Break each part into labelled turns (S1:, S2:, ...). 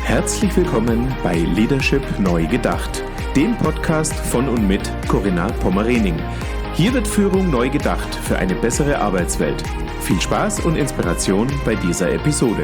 S1: Herzlich willkommen bei Leadership neu gedacht, dem Podcast von und mit Corinna Pommerening. Hier wird Führung neu gedacht für eine bessere Arbeitswelt. Viel Spaß und Inspiration bei dieser Episode.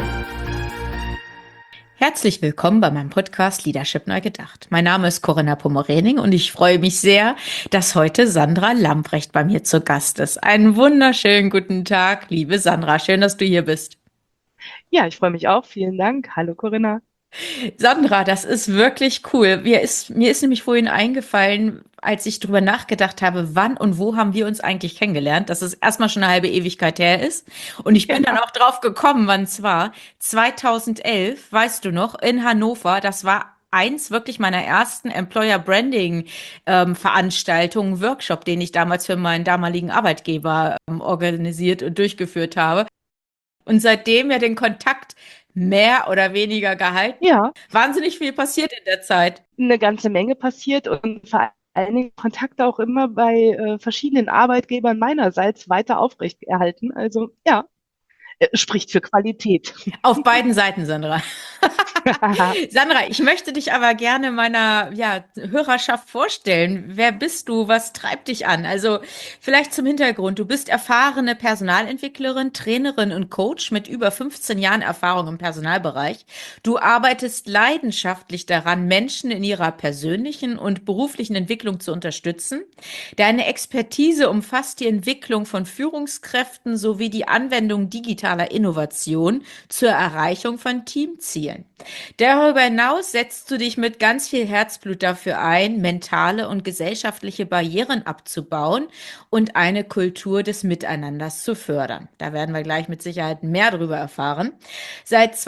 S2: Herzlich willkommen bei meinem Podcast Leadership neu gedacht. Mein Name ist Corinna Pommerening und ich freue mich sehr, dass heute Sandra Lamprecht bei mir zu Gast ist. Einen wunderschönen guten Tag, liebe Sandra. Schön, dass du hier bist.
S3: Ja, ich freue mich auch. Vielen Dank. Hallo Corinna.
S2: Sandra, das ist wirklich cool. Mir ist nämlich vorhin eingefallen, als ich drüber nachgedacht habe, wann und wo haben wir uns eigentlich kennengelernt, dass es erstmal schon eine halbe Ewigkeit her ist. Und ich bin dann auch drauf gekommen, wann es war. 2011, weißt du noch, in Hannover, das war eins wirklich meiner ersten Employer Branding Veranstaltungen, Workshop, den ich damals für meinen damaligen Arbeitgeber organisiert und durchgeführt habe. Und seitdem ja den Kontakt mehr oder weniger gehalten.
S3: Ja,
S2: Wahnsinnig viel passiert in der Zeit.
S3: eine ganze Menge passiert und vor allen Dingen Kontakte auch immer bei verschiedenen Arbeitgebern meinerseits weiter aufrechterhalten. Also ja, spricht für Qualität.
S2: Auf beiden Seiten, Sandra. Sandra, ich möchte dich aber gerne meiner Hörerschaft vorstellen. Wer bist du? Was treibt dich an? Also vielleicht zum Hintergrund. Du bist erfahrene Personalentwicklerin, Trainerin und Coach mit über 15 Jahren Erfahrung im Personalbereich. Du arbeitest leidenschaftlich daran, Menschen in ihrer persönlichen und beruflichen Entwicklung zu unterstützen. Deine Expertise umfasst die Entwicklung von Führungskräften sowie die Anwendung digitaler Innovation zur Erreichung von Teamzielen. Darüber hinaus setzt du dich mit ganz viel Herzblut dafür ein, mentale und gesellschaftliche Barrieren abzubauen und eine Kultur des Miteinanders zu fördern. Da werden wir gleich mit Sicherheit mehr darüber erfahren. Seit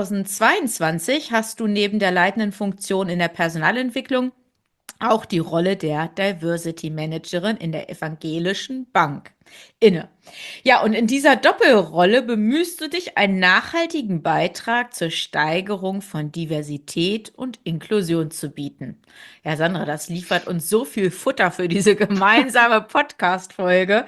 S2: 2022 hast du neben der leitenden Funktion in der Personalentwicklung auch die Rolle der Diversity Managerin in der Evangelischen Bank inne. Ja, und in dieser Doppelrolle bemühst du dich, einen nachhaltigen Beitrag zur Steigerung von Diversität und Inklusion zu bieten. Ja, Sandra, das liefert uns so viel Futter für diese gemeinsame Podcast-Folge.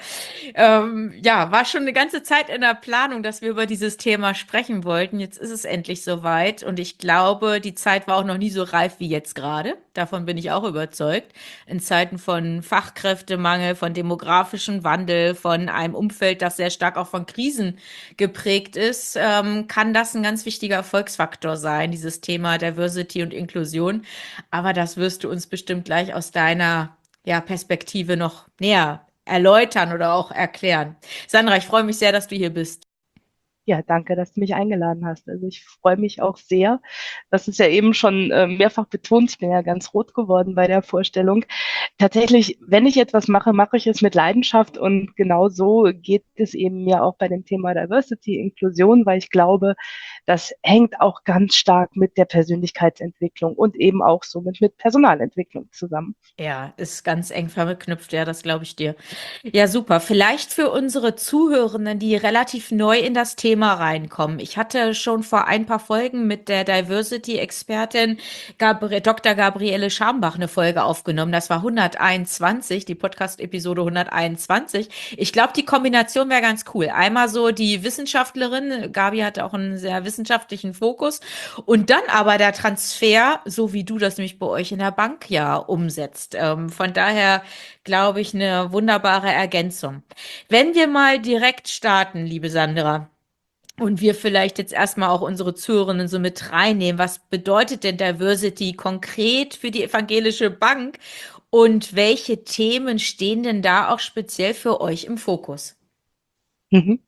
S2: War schon eine ganze Zeit in der Planung, dass wir über dieses Thema sprechen wollten. Jetzt ist es endlich soweit und ich glaube, die Zeit war auch noch nie so reif wie jetzt gerade. Davon bin ich auch überzeugt. In Zeiten von Fachkräftemangel, von demografischem Wandel, von einem Umfeld, das sehr stark auch von Krisen geprägt ist, kann das ein ganz wichtiger Erfolgsfaktor sein, dieses Thema Diversity und Inklusion. Aber das wirst du uns bestimmt gleich aus deiner Perspektive noch näher erläutern oder auch erklären. Sandra, ich freue mich sehr, dass du hier bist.
S3: Ja, danke, dass du mich eingeladen hast. Also ich freue mich auch sehr. Das ist ja eben schon mehrfach betont. Ich bin ja ganz rot geworden bei der Vorstellung. Tatsächlich, wenn ich etwas mache, mache ich es mit Leidenschaft und genau so geht es eben mir auch bei dem Thema Diversity, Inklusion, weil ich glaube, das hängt auch ganz stark mit der Persönlichkeitsentwicklung und eben auch somit mit Personalentwicklung zusammen.
S2: Ja, ist ganz eng verknüpft, ja, das glaube ich dir. Ja, super. Vielleicht für unsere Zuhörenden, die relativ neu in das Thema reinkommen. Ich hatte schon vor ein paar Folgen mit der Diversity-Expertin Dr. Gabriele Schambach eine Folge aufgenommen. Das war 121, die Podcast-Episode 121. Ich glaube, die Kombination wäre ganz cool. Einmal so die Wissenschaftlerin, Gabi hatte auch einen sehr wissenschaftlichen Fokus, und dann aber der Transfer, so wie du das nämlich bei euch in der Bank ja umsetzt. Von daher glaube ich, eine wunderbare Ergänzung. Wenn wir mal direkt starten, liebe Sandra, und wir vielleicht jetzt erstmal auch unsere Zuhörenden so mit reinnehmen, was bedeutet denn Diversity konkret für die Evangelische Bank und welche Themen stehen denn da auch speziell für euch im Fokus?
S3: Mhm.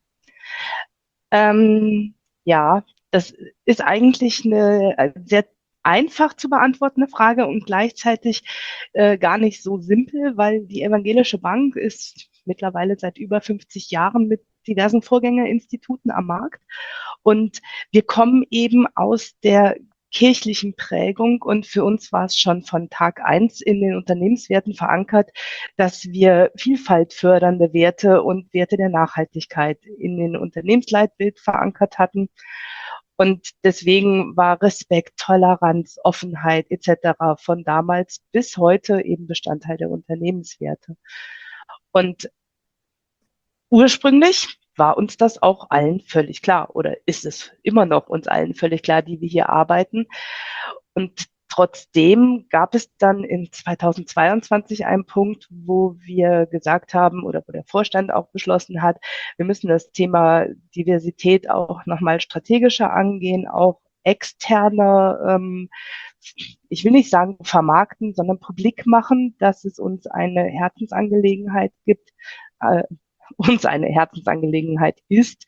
S3: Ja, das ist eigentlich eine sehr einfach zu beantwortende Frage und gleichzeitig gar nicht so simpel, weil die Evangelische Bank ist mittlerweile seit über 50 Jahren mit diversen Vorgängerinstituten am Markt. Und wir kommen eben aus der kirchlichen Prägung und für uns war es schon von Tag eins in den Unternehmenswerten verankert, dass wir Vielfalt fördernde Werte und Werte der Nachhaltigkeit in den Unternehmensleitbild verankert hatten. Und deswegen war Respekt, Toleranz, Offenheit etc. von damals bis heute eben Bestandteil der Unternehmenswerte. Und ursprünglich war uns das auch allen völlig klar oder ist es immer noch uns allen völlig klar, die wir hier arbeiten. Und trotzdem gab es dann in 2022 einen Punkt, wo wir gesagt haben oder wo der Vorstand auch beschlossen hat, wir müssen das Thema Diversität auch nochmal strategischer angehen, auch externer, ich will nicht sagen vermarkten, sondern publik machen, dass es uns eine Herzensangelegenheit gibt, uns eine Herzensangelegenheit ist.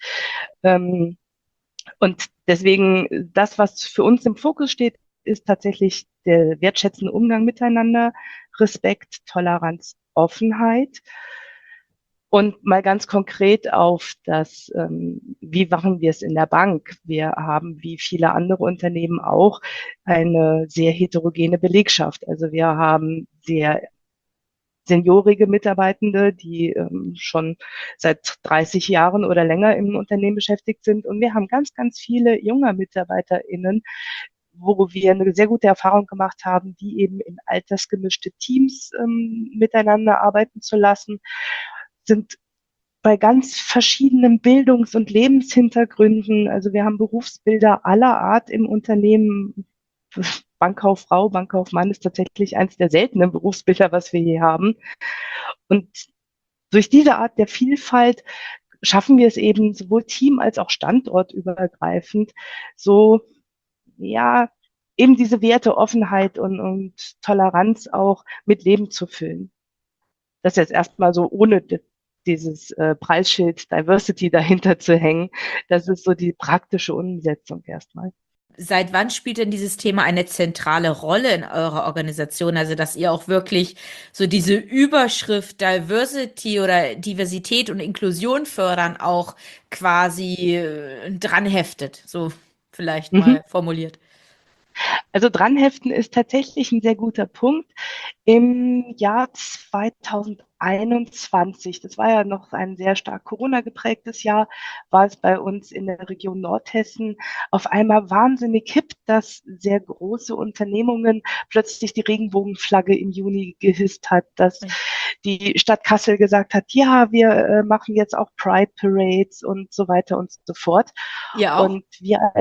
S3: Und deswegen, das, was für uns im Fokus steht, ist tatsächlich der wertschätzende Umgang miteinander, Respekt, Toleranz, Offenheit. Und mal ganz konkret auf das, wie machen wir es in der Bank? Wir haben, wie viele andere Unternehmen auch, eine sehr heterogene Belegschaft. Also wir haben sehr seniorige Mitarbeitende, die schon seit 30 Jahren oder länger im Unternehmen beschäftigt sind. Und wir haben ganz, ganz viele junge MitarbeiterInnen, wo wir eine sehr gute Erfahrung gemacht haben, die eben in altersgemischte Teams miteinander arbeiten zu lassen, sind bei ganz verschiedenen Bildungs- und Lebenshintergründen. Also wir haben Berufsbilder aller Art im Unternehmen. Bankkauffrau, Bankkaufmann ist tatsächlich eines der seltenen Berufsbilder, was wir hier haben. Und durch diese Art der Vielfalt schaffen wir es eben sowohl team- als auch standortübergreifend, so, ja, eben diese Werte Offenheit und Toleranz auch mit Leben zu füllen. Das jetzt erstmal so ohne dieses Preisschild Diversity dahinter zu hängen. Das ist so die praktische Umsetzung erstmal.
S2: Seit wann spielt denn dieses Thema eine zentrale Rolle in eurer Organisation? Also, dass ihr auch wirklich so diese Überschrift Diversity oder Diversität und Inklusion fördern auch quasi dran heftet, so vielleicht mal formuliert.
S3: Also dranheften ist tatsächlich ein sehr guter Punkt. Im Jahr 2021, das war ja noch ein sehr stark Corona geprägtes Jahr, war es bei uns in der Region Nordhessen auf einmal wahnsinnig hip, dass sehr große Unternehmungen plötzlich die Regenbogenflagge im Juni gehisst hat, dass die Stadt Kassel gesagt hat, ja, wir machen jetzt auch Pride Parades und so weiter und so fort.
S2: Ihr auch?
S3: Und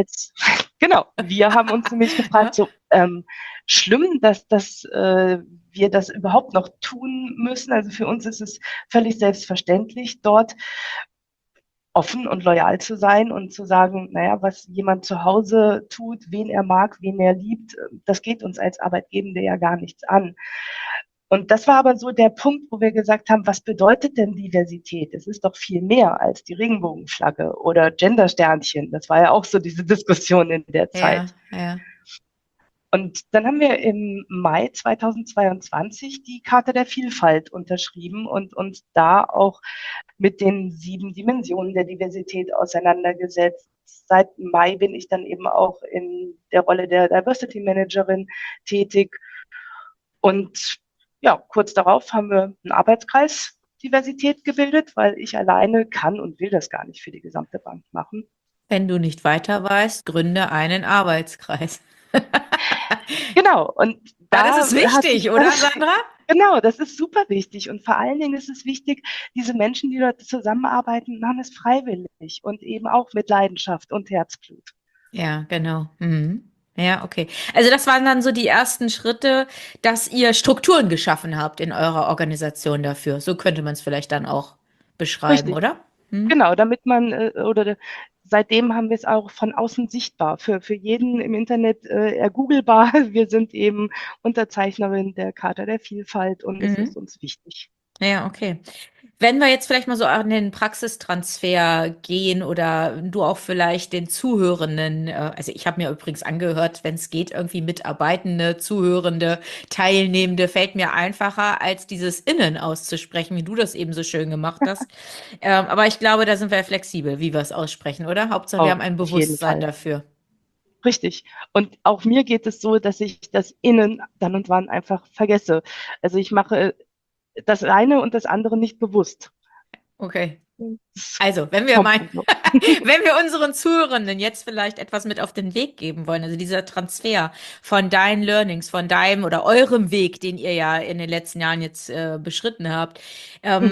S3: wir haben uns nämlich gefragt, so schlimm, dass wir das überhaupt noch tun müssen. Also für uns ist es völlig selbstverständlich, dort offen und loyal zu sein und zu sagen, naja, was jemand zu Hause tut, wen er mag, wen er liebt, das geht uns als Arbeitgebende ja gar nichts an. Und das war aber so der Punkt, wo wir gesagt haben, was bedeutet denn Diversität? Es ist doch viel mehr als die Regenbogenflagge oder Gendersternchen. Das war ja auch so diese Diskussion in der Zeit.
S2: Ja.
S3: Und dann haben wir im Mai 2022 die Charta der Vielfalt unterschrieben und uns da auch mit den 7 Dimensionen der Diversität auseinandergesetzt. Seit Mai bin ich dann eben auch in der Rolle der Diversity Managerin tätig. Und ja, kurz darauf haben wir einen Arbeitskreis Diversität gebildet, weil ich alleine kann und will das gar nicht für die gesamte Bank machen.
S2: Wenn du nicht weiter weißt, gründe einen Arbeitskreis.
S3: Genau. Und
S2: das ist wichtig, oder, Sandra?
S3: Genau, das ist super wichtig. Und vor allen Dingen ist es wichtig, diese Menschen, die dort zusammenarbeiten, machen es freiwillig und eben auch mit Leidenschaft und Herzblut.
S2: Ja, genau. Mhm. Ja, okay. Also das waren dann so die ersten Schritte, dass ihr Strukturen geschaffen habt in eurer Organisation dafür. So könnte man es vielleicht dann auch beschreiben,
S3: Richtig.
S2: oder?
S3: Genau, damit man, seitdem haben wir es auch von außen sichtbar, für jeden im Internet ergooglebar. Wir sind eben Unterzeichnerin der Charta der Vielfalt und es ist uns wichtig.
S2: Ja, okay. Wenn wir jetzt vielleicht mal so an den Praxistransfer gehen oder du auch vielleicht den Zuhörenden, also ich habe mir übrigens angehört, wenn es geht, irgendwie Mitarbeitende, Zuhörende, Teilnehmende, fällt mir einfacher, als dieses Innen auszusprechen, wie du das eben so schön gemacht hast. Aber ich glaube, da sind wir flexibel, wie wir es aussprechen, oder? Hauptsache, wir haben ein Bewusstsein dafür.
S3: Richtig. Und auch mir geht es so, dass ich das Innen dann und wann einfach vergesse. Also ich mache das eine und das andere nicht bewusst.
S2: Okay. Also, wenn wir unseren Zuhörenden jetzt vielleicht etwas mit auf den Weg geben wollen, also dieser Transfer von deinen Learnings, von deinem oder eurem Weg, den ihr ja in den letzten Jahren jetzt beschritten habt,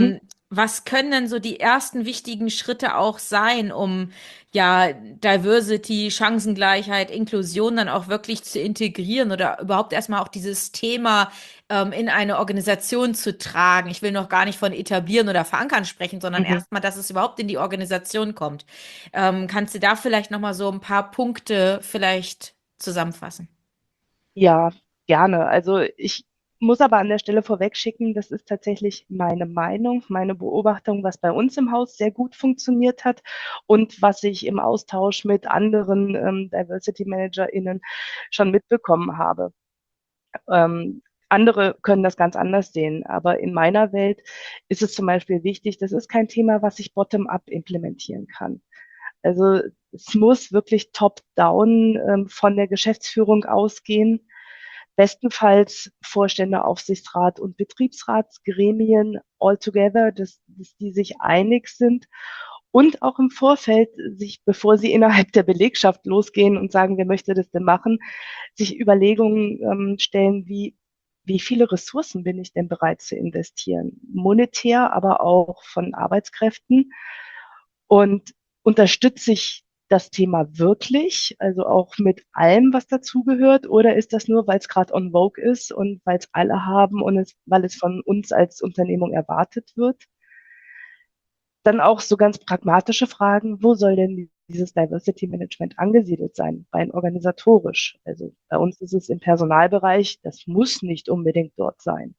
S2: was können denn so die ersten wichtigen Schritte auch sein, um ja Diversity, Chancengleichheit, Inklusion dann auch wirklich zu integrieren oder überhaupt erstmal auch dieses Thema in eine Organisation zu tragen? Ich will noch gar nicht von etablieren oder verankern sprechen, sondern
S3: Mhm.
S2: erstmal, dass es überhaupt in die Organisation kommt. Kannst du da vielleicht nochmal so ein paar Punkte vielleicht zusammenfassen?
S3: Ja, gerne. Also ich muss aber an der Stelle vorwegschicken, das ist tatsächlich meine Meinung, meine Beobachtung, was bei uns im Haus sehr gut funktioniert hat und was ich im Austausch mit anderen Diversity ManagerInnen schon mitbekommen habe. Andere können das ganz anders sehen, aber in meiner Welt ist es zum Beispiel wichtig, das ist kein Thema, was ich bottom-up implementieren kann. Also es muss wirklich top-down von der Geschäftsführung ausgehen. Bestenfalls Vorstände, Aufsichtsrat und Betriebsratsgremien all together, dass die sich einig sind und auch im Vorfeld sich, bevor sie innerhalb der Belegschaft losgehen und sagen, wer möchte das denn machen, sich Überlegungen stellen, wie viele Ressourcen bin ich denn bereit zu investieren? Monetär, aber auch von Arbeitskräften. Und unterstütze ich das Thema wirklich, also auch mit allem, was dazugehört, oder ist das nur, weil es gerade on vogue ist und weil es alle haben und weil es von uns als Unternehmung erwartet wird? Dann auch so ganz pragmatische Fragen, wo soll denn dieses Diversity Management angesiedelt sein, rein organisatorisch? Also bei uns ist es im Personalbereich, das muss nicht unbedingt dort sein.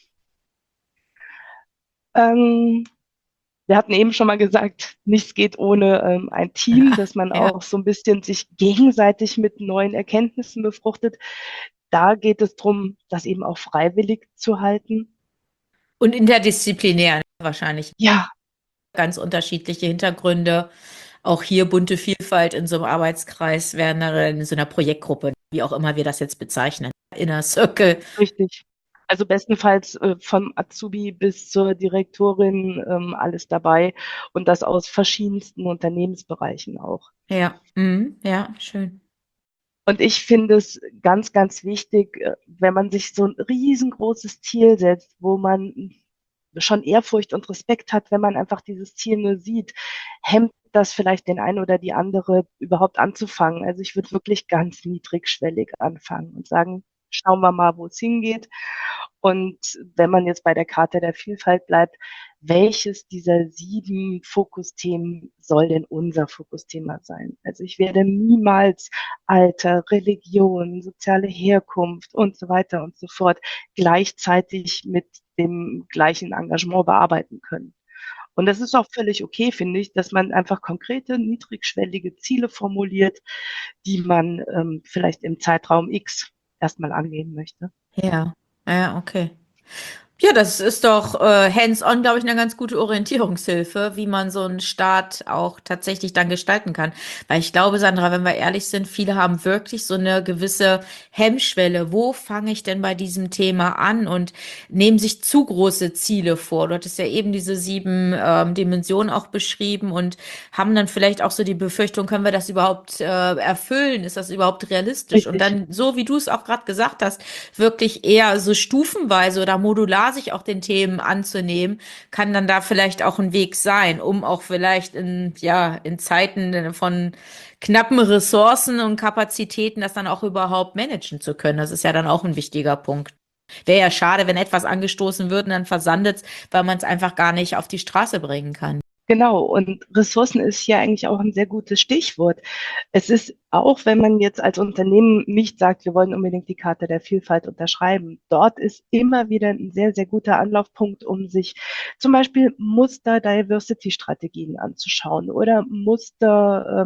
S3: Ähm, Wir hatten eben schon mal gesagt, nichts geht ohne ein Team, dass man
S2: Ja.
S3: auch so ein bisschen sich gegenseitig mit neuen Erkenntnissen befruchtet. Da geht es darum, das eben auch freiwillig zu halten.
S2: Und interdisziplinär wahrscheinlich.
S3: Ja,
S2: Ganz unterschiedliche Hintergründe. Auch hier bunte Vielfalt in so einem Arbeitskreis während in so einer Projektgruppe, wie auch immer wir das jetzt bezeichnen. Inner Circle.
S3: richtig. Also bestenfalls vom Azubi bis zur Direktorin alles dabei und das aus verschiedensten Unternehmensbereichen auch.
S2: Ja, ja, schön.
S3: Und ich finde es ganz, ganz wichtig, wenn man sich so ein riesengroßes Ziel setzt, wo man schon Ehrfurcht und Respekt hat, wenn man einfach dieses Ziel nur sieht, hemmt das vielleicht den einen oder die andere überhaupt anzufangen. Also ich würde wirklich ganz niedrigschwellig anfangen und sagen, schauen wir mal, wo es hingeht. Und wenn man jetzt bei der Charta der Vielfalt bleibt, welches dieser 7 Fokusthemen soll denn unser Fokusthema sein? Also ich werde niemals Alter, Religion, soziale Herkunft und so weiter und so fort gleichzeitig mit dem gleichen Engagement bearbeiten können. Und das ist auch völlig okay, finde ich, dass man einfach konkrete, niedrigschwellige Ziele formuliert, die man vielleicht im Zeitraum X erstmal angehen möchte.
S2: Ja, ja, okay. Ja, das ist doch hands-on, glaube ich, eine ganz gute Orientierungshilfe, wie man so einen Start auch tatsächlich dann gestalten kann. Weil ich glaube, Sandra, wenn wir ehrlich sind, viele haben wirklich so eine gewisse Hemmschwelle. Wo fange ich denn bei diesem Thema an und nehmen sich zu große Ziele vor? Du hattest ja eben diese 7 Dimensionen auch beschrieben und haben dann vielleicht auch so die Befürchtung, können wir das überhaupt erfüllen? Ist das überhaupt realistisch? Und
S3: Richtig.
S2: dann, so wie du es auch gerade gesagt hast, wirklich eher so stufenweise oder modular sich auch den Themen anzunehmen, kann dann da vielleicht auch ein Weg sein, um auch vielleicht in Zeiten von knappen Ressourcen und Kapazitäten das dann auch überhaupt managen zu können. Das ist ja dann auch ein wichtiger Punkt. Wäre ja schade, wenn etwas angestoßen wird und dann versandet es, weil man es einfach gar nicht auf die Straße bringen kann.
S3: Genau, und Ressourcen ist hier eigentlich auch ein sehr gutes Stichwort. Es ist auch, wenn man jetzt als Unternehmen nicht sagt, wir wollen unbedingt die Charta der Vielfalt unterschreiben, dort ist immer wieder ein sehr, sehr guter Anlaufpunkt, um sich zum Beispiel Muster-Diversity-Strategien anzuschauen oder Muster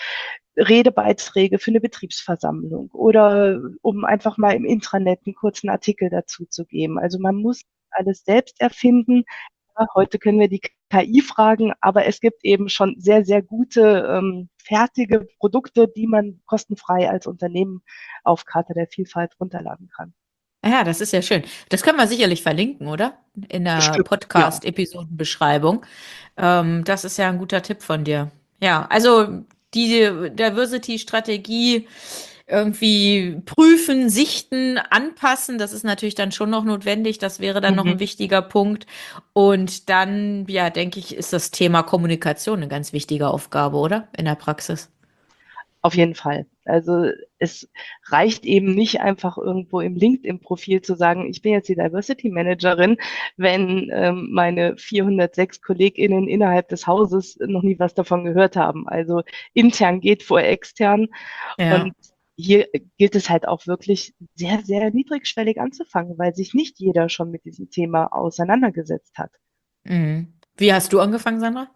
S3: Redebeiträge für eine Betriebsversammlung oder um einfach mal im Intranet einen kurzen Artikel dazu zu geben. Also man muss alles selbst erfinden. Ja, heute können wir die KI fragen, aber es gibt eben schon sehr, sehr gute fertige Produkte, die man kostenfrei als Unternehmen auf Charta der Vielfalt runterladen kann.
S2: Ja, das ist ja schön. Das können wir sicherlich verlinken, oder? In der
S3: Bestimmt, ja.
S2: Podcast-Episodenbeschreibung. Das ist ja ein guter Tipp von dir. Ja, also die Diversity-Strategie irgendwie prüfen, sichten, anpassen. Das ist natürlich dann schon noch notwendig. Das wäre dann noch
S3: Mhm.
S2: ein wichtiger Punkt. Und dann, ja, denke ich, ist das Thema Kommunikation eine ganz wichtige Aufgabe, oder? In der Praxis.
S3: Auf jeden Fall. Also es reicht eben nicht einfach irgendwo im LinkedIn-Profil zu sagen, ich bin jetzt die Diversity Managerin, wenn meine 406 KollegInnen innerhalb des Hauses noch nie was davon gehört haben. Also intern geht vor extern.
S2: Ja.
S3: Und hier gilt es halt auch wirklich sehr, sehr niedrigschwellig anzufangen, weil sich nicht jeder schon mit diesem Thema auseinandergesetzt hat.
S2: Mhm. Wie hast du angefangen, Sandra?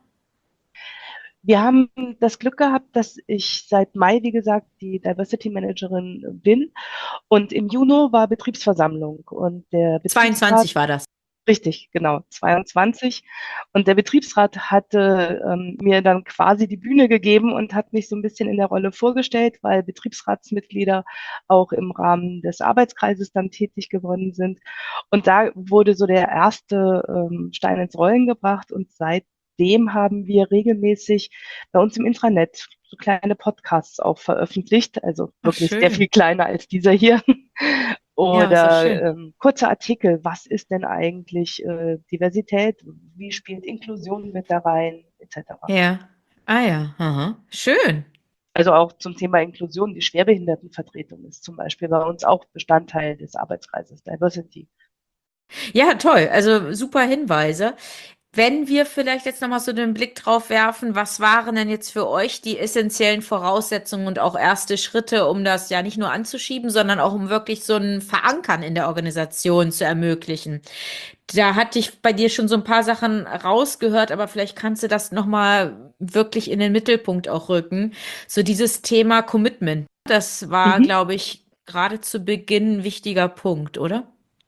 S3: Wir haben das Glück gehabt, dass ich seit Mai, wie gesagt, die Diversity Managerin bin. Und im Juni war Betriebsversammlung und der Betriebsrat,
S2: 22 war das.
S3: richtig, genau, 22. Und der Betriebsrat hatte mir dann quasi die Bühne gegeben und hat mich so ein bisschen in der Rolle vorgestellt, weil Betriebsratsmitglieder auch im Rahmen des Arbeitskreises dann tätig geworden sind. Und da wurde so der erste Stein ins Rollen gebracht und seitdem haben wir regelmäßig bei uns im Intranet so kleine Podcasts auch veröffentlicht, also
S2: Ach,
S3: wirklich sehr viel
S2: schön.
S3: kleiner als dieser hier.
S2: Ja, ist doch schön.
S3: Oder kurze Artikel, was ist denn eigentlich Diversität, wie spielt Inklusion mit da rein, etc.
S2: Ja. Ah ja. Aha. Schön.
S3: Also auch zum Thema Inklusion, die Schwerbehindertenvertretung ist zum Beispiel bei uns auch Bestandteil des Arbeitskreises Diversity.
S2: Ja, toll. Also super Hinweise. Wenn wir vielleicht jetzt nochmal so den Blick drauf werfen, was waren denn jetzt für euch die essentiellen Voraussetzungen und auch erste Schritte, um das ja nicht nur anzuschieben, sondern auch um wirklich so ein Verankern in der Organisation zu ermöglichen? Da hatte ich bei dir schon so ein paar Sachen rausgehört, aber vielleicht kannst du das nochmal wirklich in den Mittelpunkt auch rücken. So dieses Thema Commitment. Das war,
S3: Mhm.
S2: glaube ich, gerade zu Beginn ein wichtiger Punkt, oder?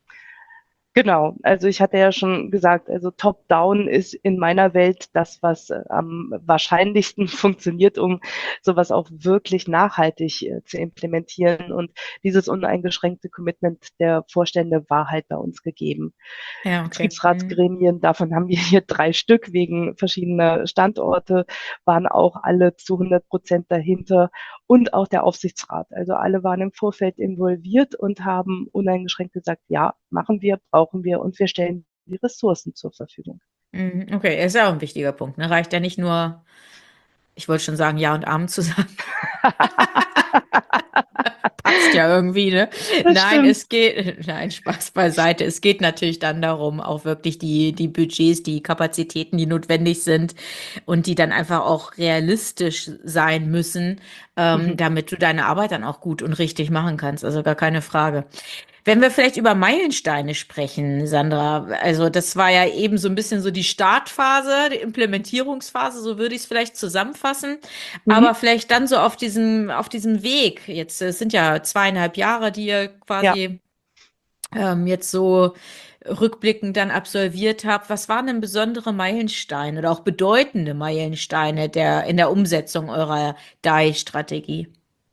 S3: Genau, also ich hatte ja schon gesagt, also Top-Down ist in meiner Welt das, was am wahrscheinlichsten funktioniert, um sowas auch wirklich nachhaltig zu implementieren. Und dieses uneingeschränkte Commitment der Vorstände war halt bei uns gegeben.
S2: Ja, okay. Hm.
S3: Betriebsratsgremien, davon haben wir hier 3 Stück wegen verschiedener Standorte, waren auch alle zu 100% dahinter und auch der Aufsichtsrat. Also alle waren im Vorfeld involviert und haben uneingeschränkt gesagt, ja, machen wir, brauchen wir und wir stellen die Ressourcen zur Verfügung.
S2: Mhm, okay, ist ja auch ein wichtiger Punkt. Ne? Reicht ja nicht nur, ich wollte schon sagen, Ja und Amen zu sagen. Passt ja irgendwie, ne?
S3: Das
S2: Nein,
S3: stimmt.
S2: es geht, nein, Spaß beiseite. Es geht natürlich dann darum, auch wirklich die Budgets, die Kapazitäten, die notwendig sind und die dann einfach auch realistisch sein müssen,
S3: Mhm.
S2: damit du deine Arbeit dann auch gut und richtig machen kannst. Also gar keine Frage. Wenn wir vielleicht über Meilensteine sprechen, Sandra, also das war ja eben so ein bisschen so die Startphase, die Implementierungsphase, so würde ich es vielleicht zusammenfassen.
S3: Mhm.
S2: Aber vielleicht dann so auf diesem Weg, jetzt es sind ja 2,5 Jahre, die ihr
S3: Ja.
S2: quasi jetzt so rückblickend dann absolviert habt. Was waren denn besondere Meilensteine oder auch bedeutende Meilensteine in der Umsetzung eurer DAI-Strategie?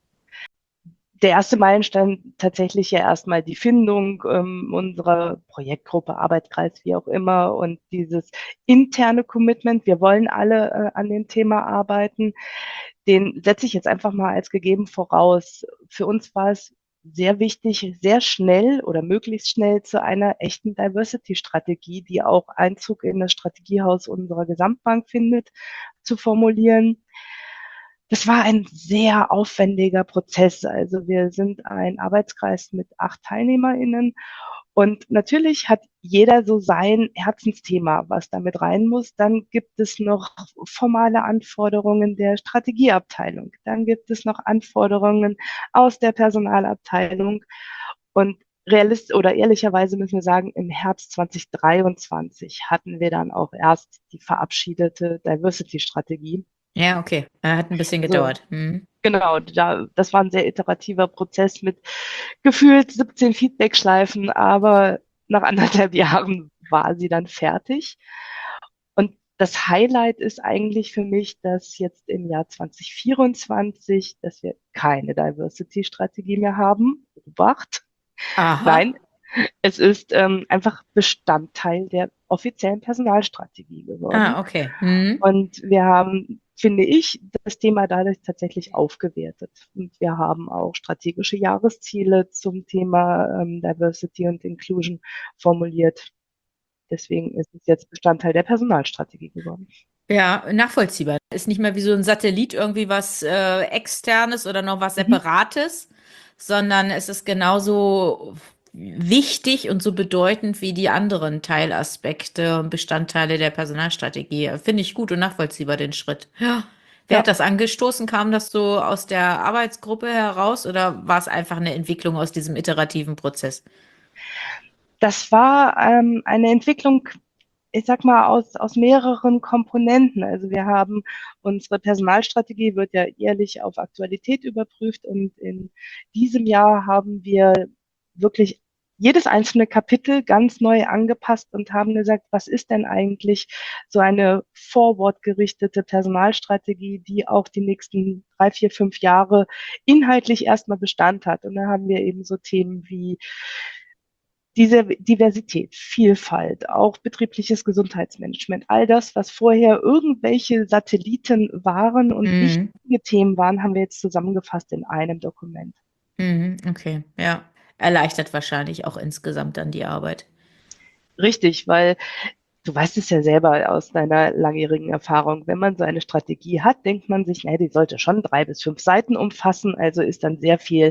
S3: Der erste Meilenstein tatsächlich ja erstmal die Findung unserer Projektgruppe, Arbeitskreis, wie auch immer, und dieses interne Commitment, wir wollen alle an dem Thema arbeiten, den setze ich jetzt einfach mal als gegeben voraus. Für uns war es sehr wichtig, sehr schnell oder möglichst schnell zu einer echten Diversity-Strategie, die auch Einzug in das Strategiehaus unserer Gesamtbank findet, zu formulieren. Das war ein sehr aufwendiger Prozess. Also wir sind ein Arbeitskreis mit 8 TeilnehmerInnen und natürlich hat jeder so sein Herzensthema, was damit rein muss. Dann gibt es noch formale Anforderungen der Strategieabteilung. Dann gibt es noch Anforderungen aus der Personalabteilung. Und realist oder ehrlicherweise müssen wir sagen, im Herbst 2023 hatten wir dann auch erst die verabschiedete Diversity-Strategie.
S2: Ja, okay. Hat ein bisschen
S3: Also
S2: gedauert. Hm.
S3: genau, das war ein sehr iterativer Prozess mit gefühlt 17 Feedbackschleifen, aber nach 1,5 Jahren war sie dann fertig. Und das Highlight ist eigentlich für mich, dass jetzt im Jahr 2024, dass wir keine Diversity-Strategie mehr haben. Obacht.
S2: Aha.
S3: Nein, es ist einfach Bestandteil der offiziellen Personalstrategie geworden.
S2: Ah, okay. Hm.
S3: Und wir haben finde ich, das Thema dadurch tatsächlich aufgewertet. Und wir haben auch strategische Jahresziele zum Thema Diversity und Inclusion formuliert. Deswegen ist es jetzt Bestandteil der Personalstrategie geworden.
S2: Ja, nachvollziehbar. Ist nicht mehr wie so ein Satellit irgendwie was Externes oder noch was
S3: Mhm.
S2: Separates, sondern es ist genauso wichtig und so bedeutend wie die anderen Teilaspekte und Bestandteile der Personalstrategie. Finde ich gut und nachvollziehbar, den Schritt. Ja. Wer hat
S3: Ja,
S2: das angestoßen? Kam das so aus der Arbeitsgruppe heraus oder war es einfach eine Entwicklung aus diesem iterativen Prozess?
S3: das war eine Entwicklung, ich sag mal, aus mehreren Komponenten. Also wir haben unsere Personalstrategie wird ja jährlich auf Aktualität überprüft und in diesem Jahr haben wir wirklich jedes einzelne Kapitel ganz neu angepasst und haben gesagt, was ist denn eigentlich so eine forward-gerichtete Personalstrategie, die auch die nächsten 3, 4, 5 Jahre inhaltlich erstmal Bestand hat. Und da haben wir eben so Themen wie diese Diversität, Vielfalt, auch betriebliches Gesundheitsmanagement, all das, was vorher irgendwelche Satelliten waren und
S2: Mhm.
S3: wichtige Themen waren, haben wir jetzt zusammengefasst in einem Dokument.
S2: Mhm. Okay, ja. Erleichtert wahrscheinlich auch insgesamt dann die Arbeit.
S3: Richtig, weil du weißt es ja selber aus deiner langjährigen Erfahrung, wenn man so eine Strategie hat, denkt man sich, die sollte schon 3 bis 5 Seiten umfassen, also ist dann sehr viel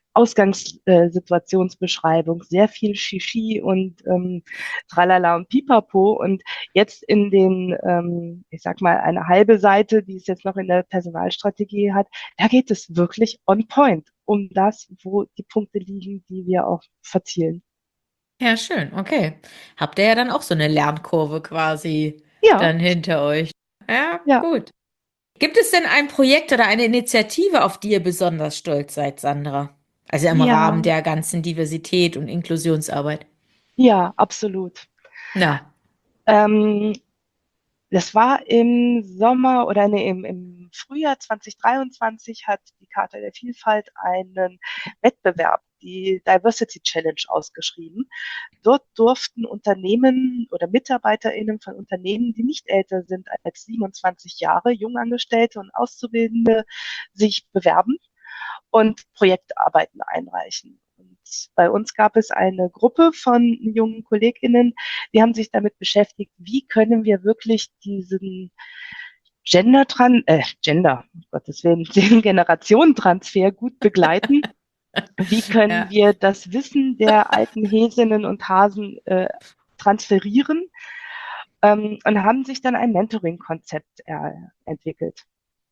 S3: Ausgangssituationsbeschreibung, sehr viel Shishi und Tralala und Pipapo. Und jetzt in den, ich sag mal, eine halbe Seite, die es jetzt noch in der Personalstrategie hat, da geht es wirklich on point um das, wo die Punkte liegen, die wir auch verzielen.
S2: Ja, schön, okay. Habt ihr ja dann auch so eine Lernkurve quasi
S3: Ja,
S2: dann hinter euch. Ja,
S3: ja,
S2: gut. Gibt es denn ein Projekt oder eine Initiative, auf die ihr besonders stolz seid, Sandra? Also im Rahmen
S3: ja,
S2: der ganzen Diversität und Inklusionsarbeit.
S3: ja, absolut.
S2: Na,
S3: Ähm, Das war im Sommer oder nee, im Frühjahr 2023 hat die Charta der Vielfalt einen Wettbewerb, die Diversity Challenge, ausgeschrieben. Dort durften Unternehmen oder MitarbeiterInnen von Unternehmen, die nicht älter sind als 27 Jahre, Jungangestellte und Auszubildende, sich bewerben und Projektarbeiten einreichen. Und bei uns gab es eine Gruppe von jungen KollegInnen, die haben sich damit beschäftigt, wie können wir wirklich diesen Gender, um Gottes Willen, den Generationentransfer gut begleiten. Wie können
S2: ja,
S3: wir das Wissen der alten Häsinnen und Hasen transferieren? Und haben sich dann ein Mentoring-Konzept entwickelt.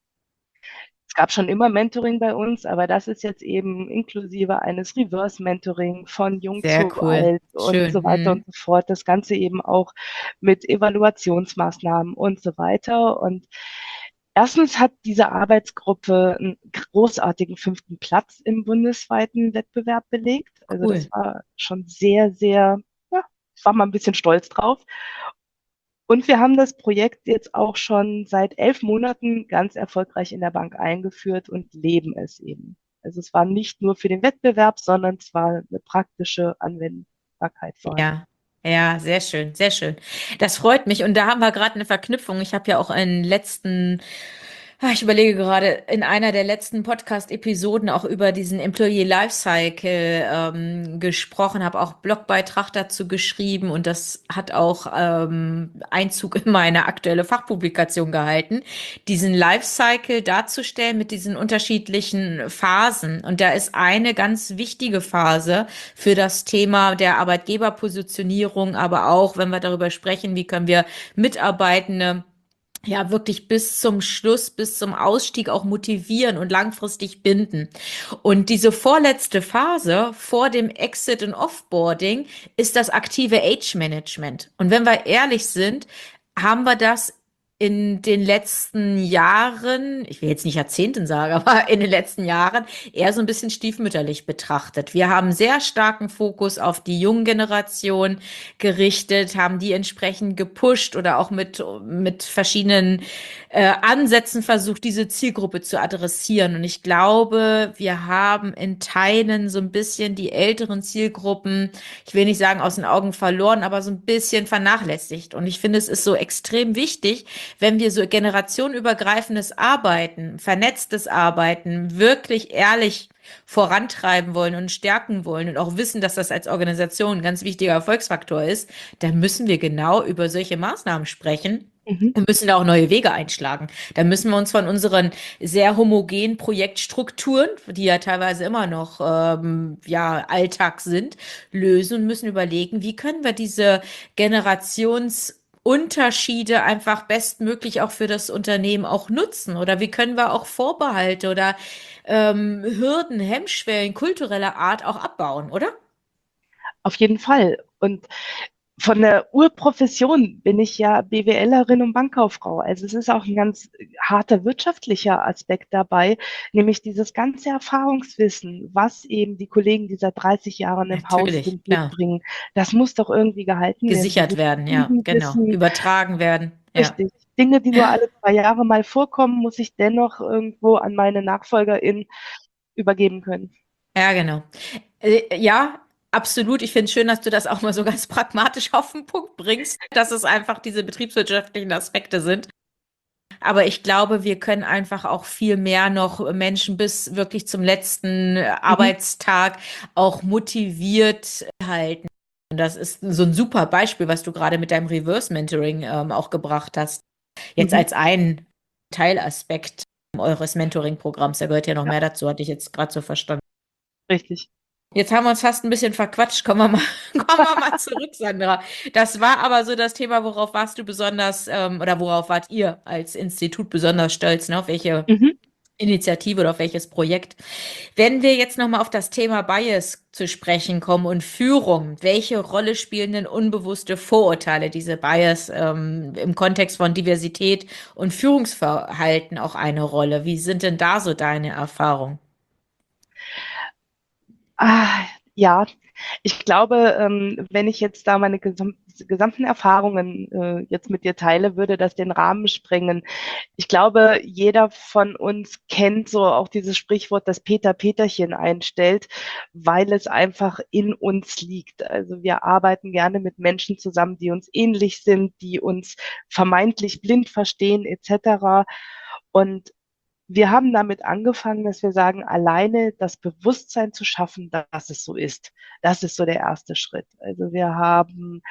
S3: Es gab schon immer Mentoring bei uns, aber das ist jetzt eben inklusive eines Reverse-Mentoring von jung
S2: sehr
S3: zu
S2: cool.
S3: alt und
S2: Schön.
S3: so weiter und so fort. Das Ganze eben auch mit Evaluationsmaßnahmen und so weiter. Und erstens hat diese Arbeitsgruppe einen großartigen 5. Platz im bundesweiten Wettbewerb belegt. Also
S2: Cool.
S3: das war schon sehr, sehr, ja, ich war mal ein bisschen stolz drauf. Und wir haben das Projekt jetzt auch schon seit 11 Monaten ganz erfolgreich in der Bank eingeführt und leben es eben. Also es war nicht nur für den Wettbewerb, sondern es war eine praktische Anwendbarkeit vorhanden.
S2: Ja, ja, sehr schön, sehr schön. Das freut mich. Und da haben wir gerade eine Verknüpfung. Ich habe ja auch einen letzten ich überlege gerade, in einer der letzten Podcast-Episoden auch über diesen Employee Lifecycle gesprochen, habe auch Blogbeitrag dazu geschrieben und das hat auch Einzug in meine aktuelle Fachpublikation gehalten, diesen Lifecycle darzustellen mit diesen unterschiedlichen Phasen. Und da ist eine ganz wichtige Phase für das Thema der Arbeitgeberpositionierung, aber auch, wenn wir darüber sprechen, wie können wir Mitarbeitende ja, wirklich bis zum Schluss, bis zum Ausstieg auch motivieren und langfristig binden. Und diese vorletzte Phase vor dem Exit und Offboarding ist das aktive Age Management. Und wenn wir ehrlich sind, haben wir das in den letzten Jahren, ich will jetzt nicht Jahrzehnten sagen, aber in den letzten Jahren eher so ein bisschen stiefmütterlich betrachtet. Wir haben sehr starken Fokus auf die junge Generation gerichtet, haben die entsprechend gepusht oder auch mit verschiedenen Ansätzen versucht, diese Zielgruppe zu adressieren. Und ich glaube, wir haben in Teilen so ein bisschen die älteren Zielgruppen, ich will nicht sagen aus den Augen verloren, aber so ein bisschen vernachlässigt. Und ich finde, es ist so extrem wichtig, wenn wir so generationenübergreifendes Arbeiten, vernetztes Arbeiten wirklich ehrlich vorantreiben wollen und stärken wollen und auch wissen, dass das als Organisation ein ganz wichtiger Erfolgsfaktor ist, dann müssen wir genau über solche Maßnahmen sprechen.
S3: Mhm.
S2: Und müssen da auch neue Wege einschlagen. Da müssen wir uns von unseren sehr homogenen Projektstrukturen, die ja teilweise immer noch Alltag sind, lösen und müssen überlegen, wie können wir diese Generationsunterschiede einfach bestmöglich auch für das Unternehmen auch nutzen oder wie können wir auch Vorbehalte oder Hürden, Hemmschwellen kultureller Art auch abbauen, oder?
S3: Auf jeden Fall. Und von der Urprofession bin ich ja BWLerin und Bankkauffrau. Also es ist auch ein ganz harter wirtschaftlicher Aspekt dabei, nämlich dieses ganze Erfahrungswissen, was eben die Kollegen, die seit 30 Jahren im Haus
S2: Natürlich,
S3: sind,
S2: klar.
S3: mitbringen. Das muss doch irgendwie gehalten werden.
S2: Gesichert
S3: Dieses
S2: werden, ja, genau.
S3: Krisenwissen,
S2: Übertragen werden, ja.
S3: richtig. Dinge, die nur alle 2 Jahre mal vorkommen, muss ich dennoch irgendwo an meine NachfolgerInnen übergeben können.
S2: Ja, genau. Ja, absolut. Ich finde es schön, dass du das auch mal so ganz pragmatisch auf den Punkt bringst, dass es einfach diese betriebswirtschaftlichen Aspekte sind. Aber ich glaube, wir können einfach auch viel mehr noch Menschen bis wirklich zum letzten
S3: Mhm.
S2: Arbeitstag auch motiviert halten. Und das ist so ein super Beispiel, was du gerade mit deinem Reverse Mentoring auch gebracht hast. Jetzt
S3: Mhm.
S2: als ein Teilaspekt eures Mentoring-Programms, da gehört ja noch
S3: Ja,
S2: mehr dazu, hatte ich jetzt gerade so verstanden.
S3: richtig.
S2: Jetzt haben wir uns fast ein bisschen verquatscht. Kommen wir mal zurück, Sandra. Das war aber so das Thema, worauf warst du besonders, oder worauf wart ihr als Institut besonders stolz, ne? Auf welche
S3: Mhm.
S2: Initiative oder auf welches Projekt? Wenn wir jetzt nochmal auf das Thema Bias zu sprechen kommen und Führung, welche Rolle spielen denn unbewusste Vorurteile, diese Bias, im Kontext von Diversität und Führungsverhalten auch eine Rolle? Wie sind denn da so deine Erfahrungen?
S3: Ja, ich glaube, wenn ich jetzt da meine gesamten Erfahrungen jetzt mit dir teile, würde das den Rahmen sprengen. Ich glaube, jeder von uns kennt so auch dieses Sprichwort, das Peter Peterchen einstellt, weil es einfach in uns liegt. Also wir arbeiten gerne mit Menschen zusammen, die uns ähnlich sind, die uns vermeintlich blind verstehen, etc. Und wir haben damit angefangen, dass wir sagen, alleine das Bewusstsein zu schaffen, dass es so ist. Das ist so der erste Schritt. Also wir haben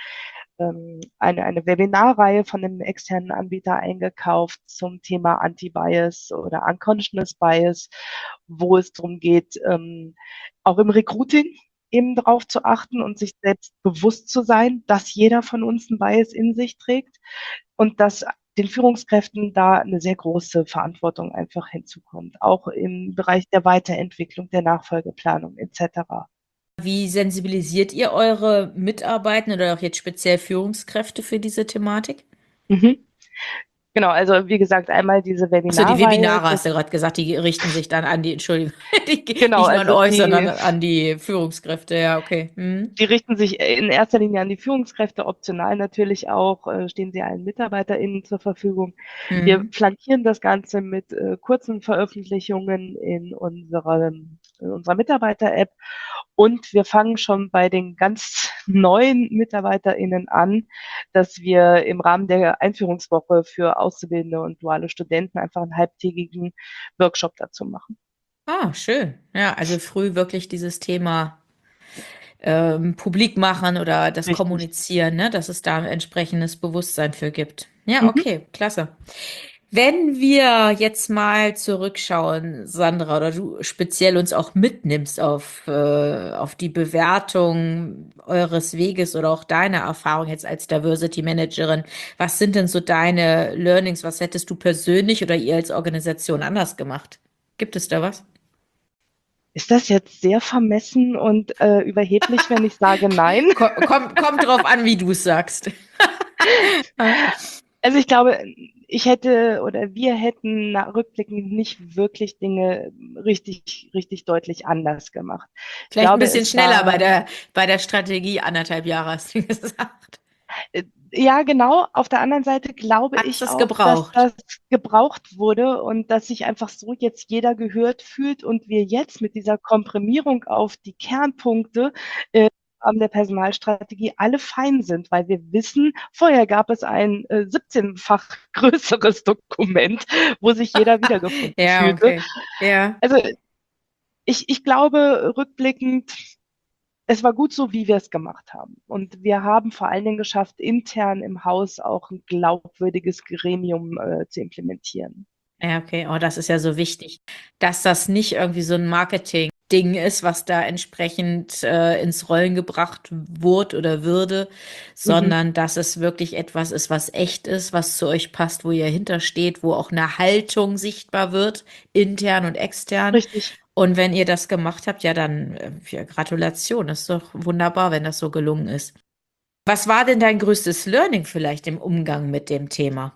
S3: eine Webinarreihe von einem externen Anbieter eingekauft zum Thema Anti-Bias oder Unconscious Bias, wo es darum geht, auch im Recruiting eben darauf zu achten und sich selbst bewusst zu sein, dass jeder von uns einen Bias in sich trägt und dass den Führungskräften da eine sehr große Verantwortung einfach hinzukommt, auch im Bereich der Weiterentwicklung, der Nachfolgeplanung etc.
S2: Wie sensibilisiert ihr eure Mitarbeitenden oder auch jetzt speziell Führungskräfte für diese Thematik?
S3: Mhm. Genau, also wie gesagt, einmal diese
S2: Achso, die
S3: Webinarreihe,
S2: Webinare hast du gerade gesagt, die richten sich dann an die, Entschuldigung,
S3: genau,
S2: nicht nur an
S3: also
S2: euch, sondern an die Führungskräfte. Ja, okay. Hm.
S3: die richten sich in erster Linie an die Führungskräfte, optional natürlich auch, stehen sie allen MitarbeiterInnen zur Verfügung. Wir
S2: Hm.
S3: flankieren das Ganze mit kurzen Veröffentlichungen in unserer Mitarbeiter-App und wir fangen schon bei den ganz neuen MitarbeiterInnen an, dass wir im Rahmen der Einführungswoche für Auszubildende und duale Studenten einfach einen halbtägigen Workshop dazu machen.
S2: Ah, schön. Ja, also früh wirklich dieses Thema publik machen oder das
S3: Richtig.
S2: Kommunizieren, ne, dass es da ein entsprechendes Bewusstsein für gibt. Ja,
S3: Mhm.
S2: okay, klasse. Wenn wir jetzt mal zurückschauen, Sandra, oder du speziell uns auch mitnimmst auf die Bewertung eures Weges oder auch deine Erfahrung jetzt als Diversity Managerin, was sind denn so deine Learnings? Was hättest du persönlich oder ihr als Organisation anders gemacht? Gibt es da was?
S3: Ist das jetzt sehr vermessen und überheblich, wenn ich sage nein?
S2: Kommt drauf an, wie du es sagst.
S3: Also ich glaube, ich hätte oder wir hätten rückblickend nicht wirklich Dinge richtig deutlich anders gemacht. Ich
S2: Vielleicht ein
S3: glaube,
S2: bisschen
S3: es
S2: schneller
S3: war,
S2: bei der Strategie, 1,5 Jahre hast du gesagt.
S3: ja genau, auf der anderen Seite glaube
S2: Hast
S3: ich
S2: es
S3: auch, dass
S2: gebraucht?
S3: das gebraucht wurde und dass sich einfach so jetzt jeder gehört fühlt und wir jetzt mit dieser Komprimierung auf die Kernpunkte der Personalstrategie alle fein sind, weil wir wissen, vorher gab es ein 17-fach größeres Dokument, wo sich jeder wiedergefunden
S2: Ja,
S3: fühlte.
S2: okay. Ja.
S3: Also ich glaube, rückblickend, es war gut so, wie wir es gemacht haben. Und wir haben vor allen Dingen geschafft, intern im Haus auch ein glaubwürdiges Gremium zu implementieren.
S2: Ja, okay. Oh, das ist ja so wichtig, dass das nicht irgendwie so ein Marketing-Ding ist, was da entsprechend ins Rollen gebracht wurde oder würde,
S3: Mhm.
S2: sondern dass es wirklich etwas ist, was echt ist, was zu euch passt, wo ihr hintersteht, wo auch eine Haltung sichtbar wird, intern und extern.
S3: Richtig.
S2: Und wenn ihr das gemacht habt, ja, dann ja, Gratulation. Das ist doch wunderbar, wenn das so gelungen ist. Was war denn dein größtes Learning vielleicht im Umgang mit dem Thema?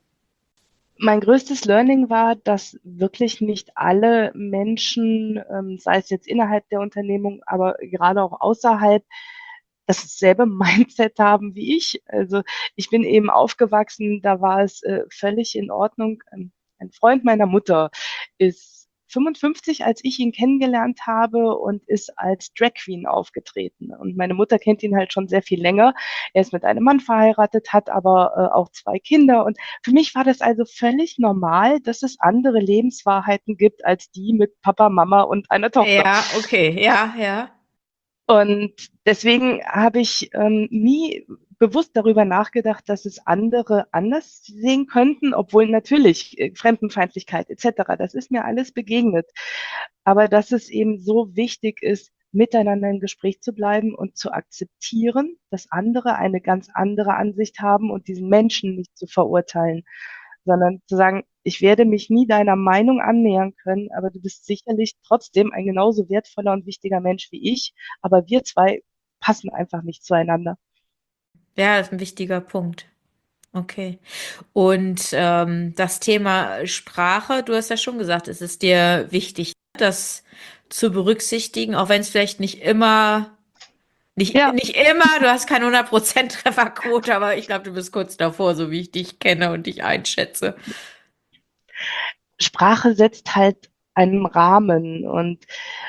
S3: Mein größtes Learning war, dass wirklich nicht alle Menschen, sei es jetzt innerhalb der Unternehmung, aber gerade auch außerhalb, dasselbe Mindset haben wie ich. Also ich bin eben aufgewachsen, da war es völlig in Ordnung. Ein Freund meiner Mutter ist 55, als ich ihn kennengelernt habe und ist als Drag Queen aufgetreten. Und meine Mutter kennt ihn halt schon sehr viel länger. Er ist mit einem Mann verheiratet, hat aber auch 2 Kinder. Und für mich war das also völlig normal, dass es andere Lebenswahrheiten gibt als die mit Papa, Mama und einer Tochter.
S2: Ja, okay, ja, ja.
S3: Und deswegen habe ich nie bewusst darüber nachgedacht, dass es andere anders sehen könnten, obwohl natürlich Fremdenfeindlichkeit etc., das ist mir alles begegnet. Aber dass es eben so wichtig ist, miteinander im Gespräch zu bleiben und zu akzeptieren, dass andere eine ganz andere Ansicht haben und diesen Menschen nicht zu verurteilen, sondern zu sagen, ich werde mich nie deiner Meinung annähern können, aber du bist sicherlich trotzdem ein genauso wertvoller und wichtiger Mensch wie ich, aber wir zwei passen einfach nicht zueinander.
S2: Ja, das ist ein wichtiger Punkt. Okay. Und das Thema Sprache, du hast ja schon gesagt, es ist dir wichtig, das zu berücksichtigen, auch wenn es vielleicht nicht immer,
S3: Ja,
S2: nicht immer, du hast keine 100% Trefferquote, aber ich glaube, du bist kurz davor, so wie ich dich kenne und dich einschätze.
S3: Sprache setzt halt einen Rahmen und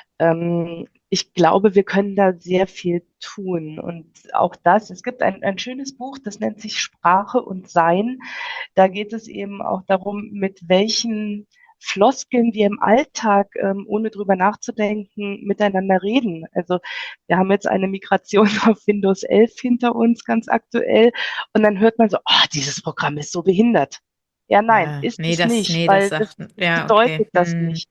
S3: ich glaube, wir können da sehr viel tun. Und auch das, es gibt ein schönes Buch, das nennt sich Sprache und Sein. Da geht es eben auch darum, mit welchen Floskeln wir im Alltag, ohne drüber nachzudenken, miteinander reden. Also wir haben jetzt eine Migration auf Windows 11 hinter uns, ganz aktuell. Und dann hört man so, oh, dieses Programm ist so behindert. Ja, nein,
S2: Ja,
S3: ist es nicht,
S2: nee, das
S3: weil das
S2: sagt, ja, okay.
S3: bedeutet das nicht.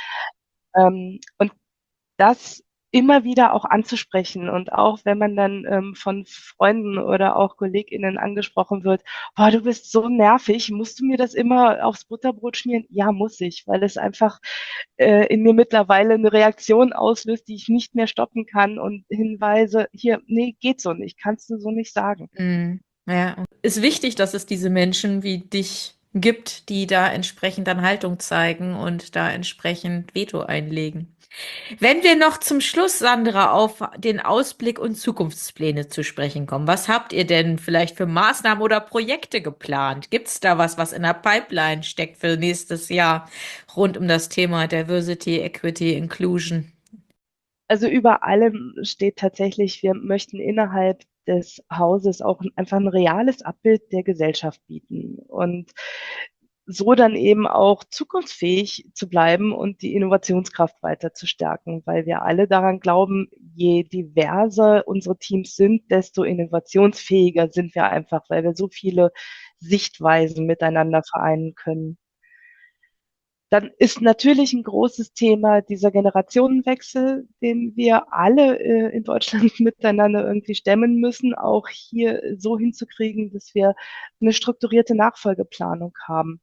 S3: Und das immer wieder auch anzusprechen und auch wenn man dann von Freunden oder auch KollegInnen angesprochen wird, boah, du bist so nervig, musst du mir das immer aufs Butterbrot schmieren? Ja, muss ich, weil es einfach in mir mittlerweile eine Reaktion auslöst, die ich nicht mehr stoppen kann und Hinweise, hier, nee, geht so nicht, kannst du so nicht sagen.
S2: Ja, ist wichtig, dass es diese Menschen wie dich gibt, die da entsprechend dann Haltung zeigen und da entsprechend Veto einlegen. Wenn wir noch zum Schluss, Sandra, auf den Ausblick und Zukunftspläne zu sprechen kommen, was habt ihr denn vielleicht für Maßnahmen oder Projekte geplant? Gibt es da was, was in der Pipeline steckt für nächstes Jahr rund um das Thema Diversity, Equity, Inclusion?
S3: Also über allem steht tatsächlich, wir möchten innerhalb des Hauses auch einfach ein reales Abbild der Gesellschaft bieten und so dann eben auch zukunftsfähig zu bleiben und die Innovationskraft weiter zu stärken, weil wir alle daran glauben, je diverser unsere Teams sind, desto innovationsfähiger sind wir einfach, weil wir so viele Sichtweisen miteinander vereinen können. Dann ist natürlich ein großes Thema dieser Generationenwechsel, den wir alle in Deutschland miteinander irgendwie stemmen müssen, auch hier so hinzukriegen, dass wir eine strukturierte Nachfolgeplanung haben.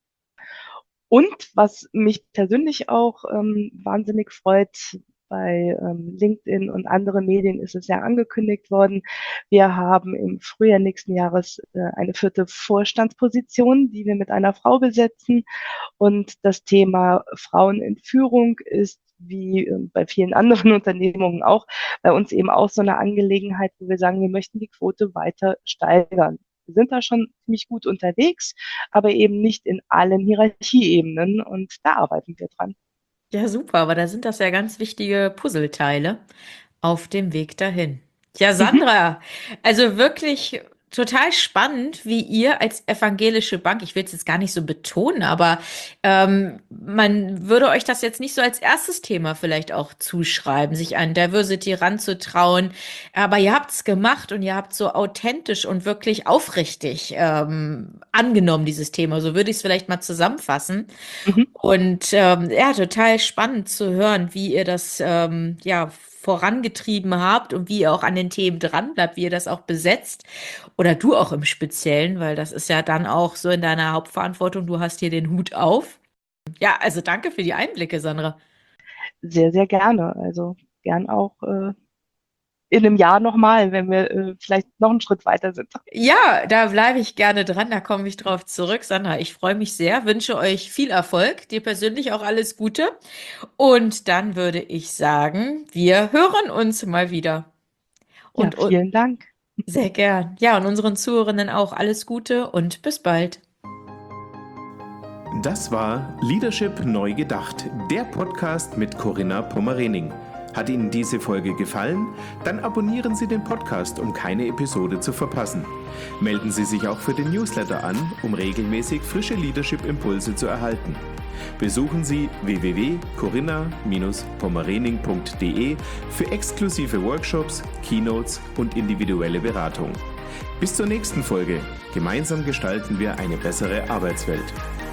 S3: Und was mich persönlich auch wahnsinnig freut, bei LinkedIn und anderen Medien ist es ja angekündigt worden. Wir haben im Frühjahr nächsten Jahres eine 4. Vorstandsposition, die wir mit einer Frau besetzen. Und das Thema Frauen in Führung ist wie bei vielen anderen Unternehmungen auch bei uns eben auch so eine Angelegenheit, wo wir sagen, wir möchten die Quote weiter steigern. Wir sind da schon ziemlich gut unterwegs, aber eben nicht in allen Hierarchieebenen und da arbeiten wir dran.
S2: Ja, super, aber da sind das ja ganz wichtige Puzzleteile auf dem Weg dahin. Ja, Sandra, also wirklich total spannend, wie ihr als evangelische Bank, ich will es jetzt gar nicht so betonen, aber man würde euch das jetzt nicht so als erstes Thema vielleicht auch zuschreiben, sich an Diversity ranzutrauen. Aber ihr habt es gemacht und ihr habt so authentisch und wirklich aufrichtig angenommen, dieses Thema. So würde ich es vielleicht mal zusammenfassen.
S3: Mhm.
S2: Und ja, total spannend zu hören, wie ihr das ja vorangetrieben habt und wie ihr auch an den Themen dran bleibt, wie ihr das auch besetzt. Oder du auch im Speziellen, weil das ist ja dann auch so in deiner Hauptverantwortung. Du hast hier den Hut auf. Ja, also danke für die Einblicke, Sandra.
S3: Sehr, sehr gerne. Also gern auch in einem Jahr nochmal, wenn wir vielleicht noch einen Schritt weiter sind.
S2: Ja, da bleibe ich gerne dran, da komme ich drauf zurück. Sandra, ich freue mich sehr, wünsche euch viel Erfolg, dir persönlich auch alles Gute. Und dann würde ich sagen, wir hören uns mal wieder.
S3: Ja,
S2: Und
S3: vielen Dank.
S2: sehr gern. Ja, und unseren Zuhörenden auch alles Gute und bis bald.
S1: Das war Leadership neu gedacht, der Podcast mit Corinna Pommerening. Hat Ihnen diese Folge gefallen? Dann abonnieren Sie den Podcast, um keine Episode zu verpassen. Melden Sie sich auch für den Newsletter an, um regelmäßig frische Leadership-Impulse zu erhalten. Besuchen Sie www.corinna-pommerening.de für exklusive Workshops, Keynotes und individuelle Beratung. Bis zur nächsten Folge. Gemeinsam gestalten wir eine bessere Arbeitswelt.